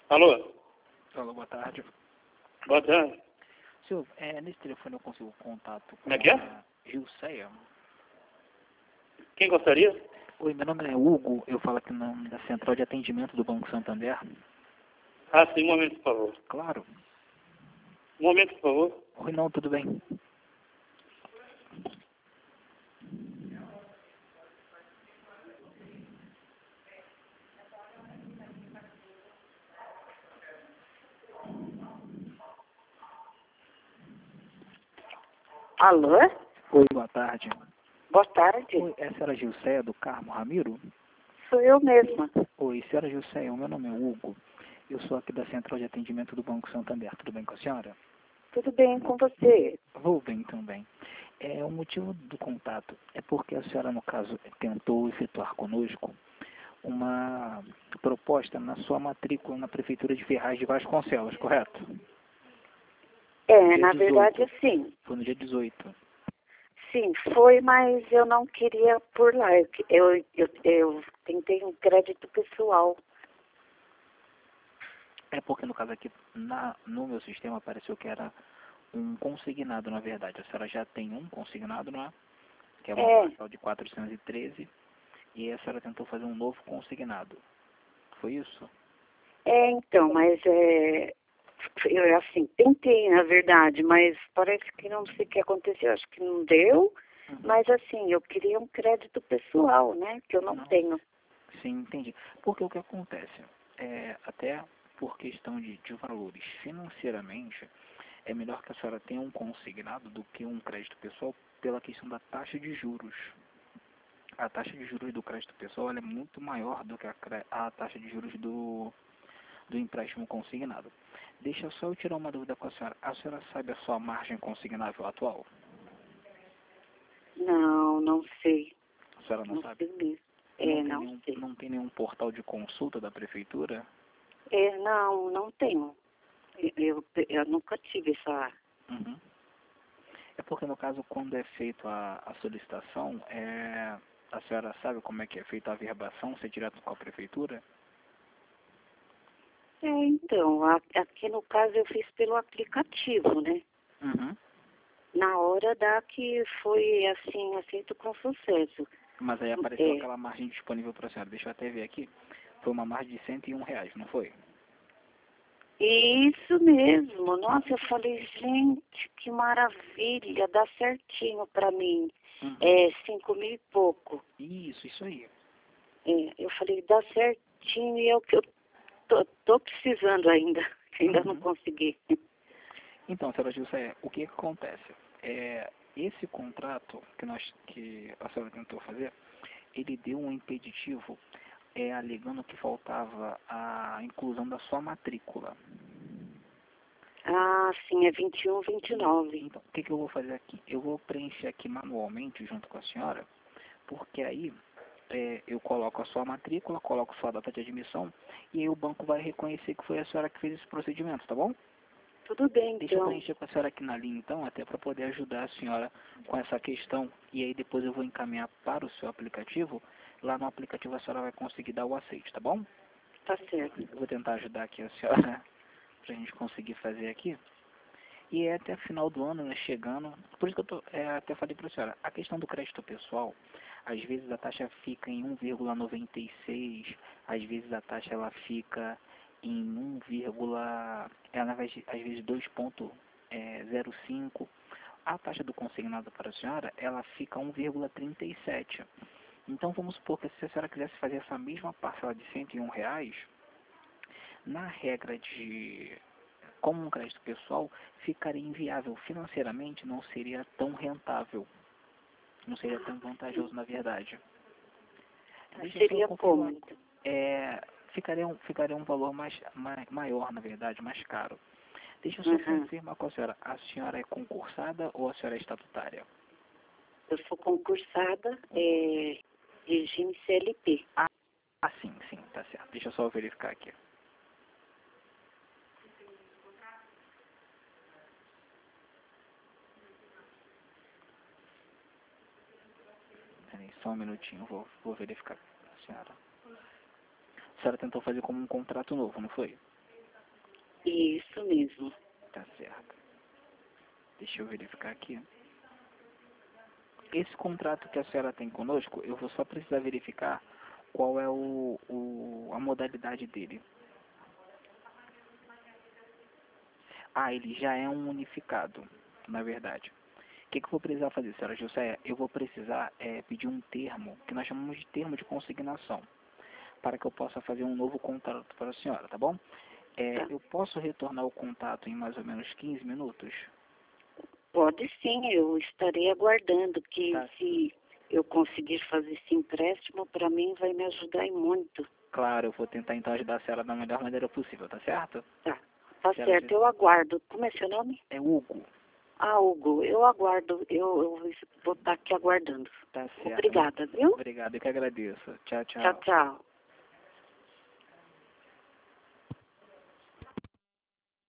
Alô? Alô, boa tarde. Boa tarde. Senhor, nesse telefone eu consigo contato com Como é que é? a Gilceia. Quem gostaria? Oi, meu nome é Hugo, eu falo aqui da Central de Atendimento do Banco Santander. Ah, sim, um momento, por favor. Claro. Um momento, por favor. Oi, não, tudo bem. Alô? Oi, boa tarde. Boa tarde. Oi, é a senhora Gilceia do Carmo Ramiro? Sou eu mesma. Oi, senhora Gilceia, o meu nome é Hugo. Eu sou aqui da Central de Atendimento do Banco Santander. Tudo bem com a senhora? Tudo bem com você? Vou bem também. O motivo do contato é porque a senhora, no caso, tentou efetuar conosco uma proposta na sua matrícula na Prefeitura de Ferraz de Vasconcelos, correto? É, Dia na 18. verdade, sim. Foi no dia 18. Sim, foi, mas eu não queria por lá. Eu tentei um crédito pessoal. É porque, no caso aqui, no meu sistema, apareceu que era um consignado, na verdade. A senhora já tem um consignado, não é? Que é uma parcela de 413, e a senhora tentou fazer um novo consignado. Foi isso? Então, mas eu assim, tentei, na verdade, mas parece que não sei o que aconteceu, acho que não deu. Uhum. Mas assim, eu queria um crédito pessoal, né? Que eu não tenho. Sim, entendi. Porque o que acontece? Até por questão de valores financeiramente, é melhor que a senhora tenha um consignado do que um crédito pessoal pela questão da taxa de juros. A taxa de juros do crédito pessoal ela é muito maior do que a taxa de juros do empréstimo consignado. Deixa só eu tirar uma dúvida com a senhora. A senhora sabe a sua margem consignável atual? Não, não sei. A senhora não sabe? Sei mesmo. Não sei. Não tem nenhum portal de consulta da prefeitura? Não, não tenho. Eu nunca tive essa. Uhum. É porque, no caso, quando é feito a solicitação, a senhora sabe como é que é feita a averbação, se é direto com a prefeitura? Então, aqui no caso eu fiz pelo aplicativo, né? Uhum. Na hora da que foi, assim, aceito com sucesso. Mas aí apareceu aquela margem disponível para a senhora. Deixa eu até ver aqui. Foi uma margem de R$ 101, não foi? Isso mesmo. Nossa, eu falei, gente, que maravilha, dá certinho pra mim. Uhum. 5.000 e pouco. Isso aí. Eu falei, dá certinho e é o que eu tô precisando ainda. Ainda não consegui. Então, senhora Gilceia, o que acontece? Esse contrato que a senhora tentou fazer, ele deu um impeditivo alegando que faltava a inclusão da sua matrícula. Ah, sim, é 21, 29. Então, o que eu vou fazer aqui? Eu vou preencher aqui manualmente junto com a senhora, porque aí eu coloco a sua matrícula, coloco sua data de admissão, e aí o banco vai reconhecer que foi a senhora que fez esse procedimento, tá bom? Tudo bem, Deixa eu então. preencher com a senhora aqui na linha, então, até para poder ajudar a senhora com essa questão. E aí depois eu vou encaminhar para o seu aplicativo. Lá no aplicativo a senhora vai conseguir dar o aceite, tá bom? Tá certo. Eu vou tentar ajudar aqui a senhora para a gente conseguir fazer aqui. E é até final do ano, né, chegando. Por isso que eu até falei para a senhora, a questão do crédito pessoal, às vezes a taxa fica em 1,96, às vezes a taxa ela fica em 1, às vezes 2,05. A taxa do consignado para a senhora, ela fica 1,37. Então vamos supor que se a senhora quisesse fazer essa mesma parcela de R$ 101, na regra de como um crédito pessoal, ficaria inviável financeiramente, não seria tão rentável, não seria tão vantajoso na verdade. Seria como? Então? Ficaria um valor maior, na verdade, mais caro. Deixa eu só confirmar com a senhora é concursada ou a senhora é estatutária? Eu sou concursada, regime CLT. Sim, tá certo. Deixa eu só verificar aqui. Peraí, só um minutinho, vou verificar a senhora. A senhora tentou fazer como um contrato novo, não foi? Isso mesmo. Tá certo. Deixa eu verificar aqui. Esse contrato que a senhora tem conosco, eu vou só precisar verificar qual é a modalidade dele. Ah, ele já é um unificado, na verdade. O que eu vou precisar fazer, senhora José? Eu vou precisar pedir um termo, que nós chamamos de termo de consignação, para que eu possa fazer um novo contrato para a senhora, tá bom? Tá. Eu posso retornar o contato em mais ou menos 15 minutos? Pode sim, eu estarei aguardando que Tá. se eu conseguir fazer esse empréstimo, para mim vai me ajudar e muito. Claro, eu vou tentar então ajudar a senhora da melhor maneira possível, tá certo? Tá, tá Senhora certo, eu aguardo. Como é seu nome? É Hugo. Ah, Hugo, eu aguardo, eu vou estar aqui aguardando. Tá certo. Obrigada, viu? Obrigado, eu que agradeço. Tchau, Tchau, tchau. tchau.